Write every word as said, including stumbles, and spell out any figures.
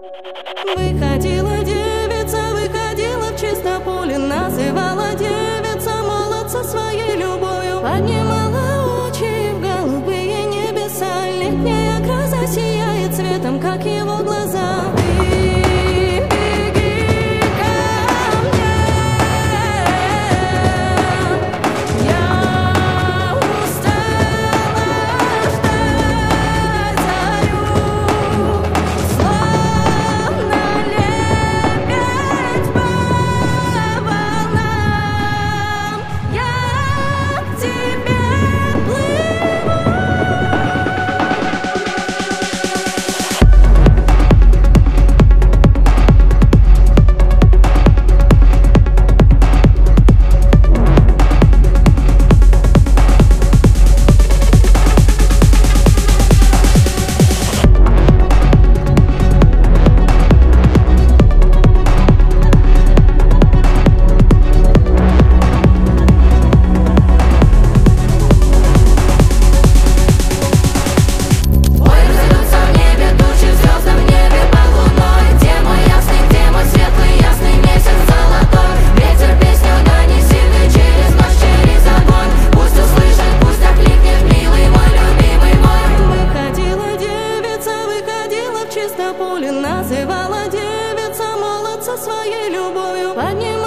Выходила девица, выходила в чисто поле, называла девица молодца своей любовью, поднимала очи в голубые небеса, летняя гроза сияет цветом, как его глаза. Называла девица молодца своей любовью, поднимала